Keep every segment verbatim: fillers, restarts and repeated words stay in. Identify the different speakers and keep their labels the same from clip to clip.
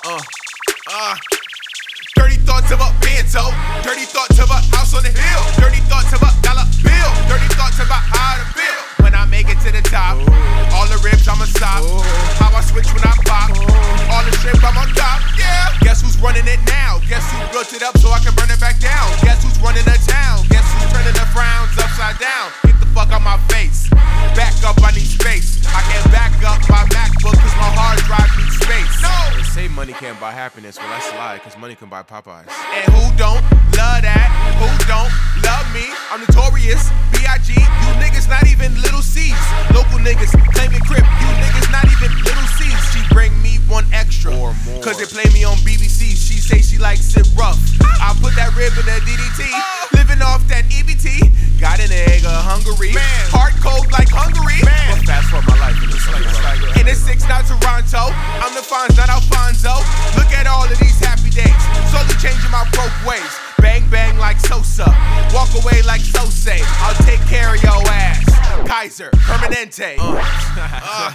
Speaker 1: Uh, uh. Dirty thoughts of a bento. Dirty thoughts of a house on the hill. Dirty thoughts of a dollar bill. Dirty thoughts about how to build. When I make it to the top, ooh, all the ribs I'ma stop. Ooh, how I switch when I pop. Ooh, all the shrimp I'm on top. Yeah. Guess who's running it now? Guess who built it up so I can burn it back down? Guess who's running the town? Guess who's turning the frowns upside down? Get the fuck out my face. Back up, I need space. I can't back up my MacBook cause my hard drive needs space. No!
Speaker 2: They say money can't buy happiness, well that's a lie, cause money can buy Popeyes.
Speaker 1: And who don't love that? Who don't love me? I'm notorious, B I G You niggas not even little C's. Local niggas claiming crip. You niggas not even little C's. She bring me one extra
Speaker 2: or more,
Speaker 1: cause they play me on B B C. She say she likes it rough. I put that rib in the D D T. Living off that E B T. Got an egg of Hungary. Man. Hard cold like Hungary.
Speaker 2: Man. But fast forward my life in this like, like,
Speaker 1: in the six, not Toronto. I'm the Fonz, not Alfonso. Look at all of these happy days. Slowly changing my broke ways. Bang bang like Sosa. Walk away like Sose. I'll take care of your ass. Kaiser, Permanente. Uh, uh,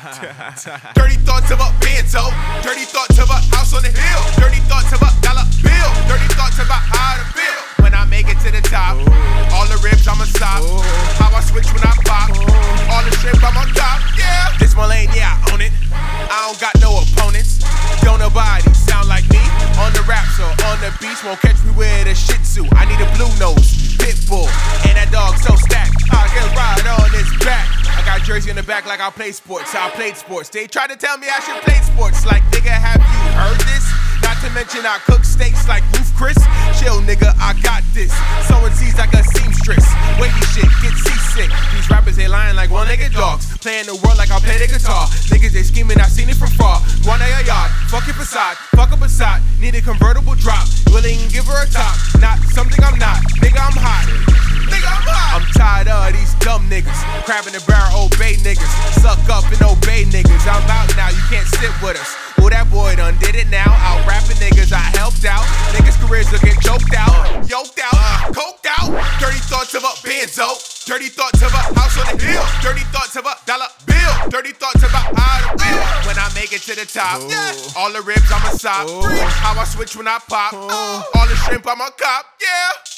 Speaker 1: dirty thoughts of a bento. Dirty thoughts of a house on the hill. Dirty thoughts of a dollar bill. Dirty thoughts about how to build. When I make it to the top, ooh, all the ribs I'ma stop. Ooh, how I switch when I pop. Ooh, all the shrimp I'm on top. Yeah. This my lane, yeah, I own it. I don't got no opponents. Don't nobody sound like me. On the raps or on the beach, won't catch me with a shih tzu. I need a blue nose, pit bull, and that dog so stacked. I can ride on his back. I got jersey in the back like I play sports. I played sports. They tried to tell me I should play sports. Like, nigga, have you heard this? Not to mention I cook steaks like Roof Chris. Chill, nigga, I got this. Sowing seeds like a seamstress. Wavy shit, get seasick. These rappers, they lying like one-legged dogs. Playing the world like I play the guitar. Niggas, they scheming, I seen it from far. One a yard, fucking facade, fuck up a side. Need a convertible drop. Willing, give her a top. Not something I'm not. Nigga, I'm hot. Nigga, I'm hot. I'm tired of these dumb niggas. Crabbing the barrel, obey niggas. Suck up and obey niggas. I'm out now, you can't sit with us. Oh, that boy done did it now. Out rapping niggas, I helped out. Niggas' careers will get choked out, yoked out, uh, coked out. Dirty thoughts of a benzo. Dirty thoughts of a house on the hill. Dirty thoughts of a dollar bill. Dirty thoughts about how to build. When I make it to the top, yes, all the ribs I'ma stop. How I switch when I pop. All the shrimp I'ma cop, yeah.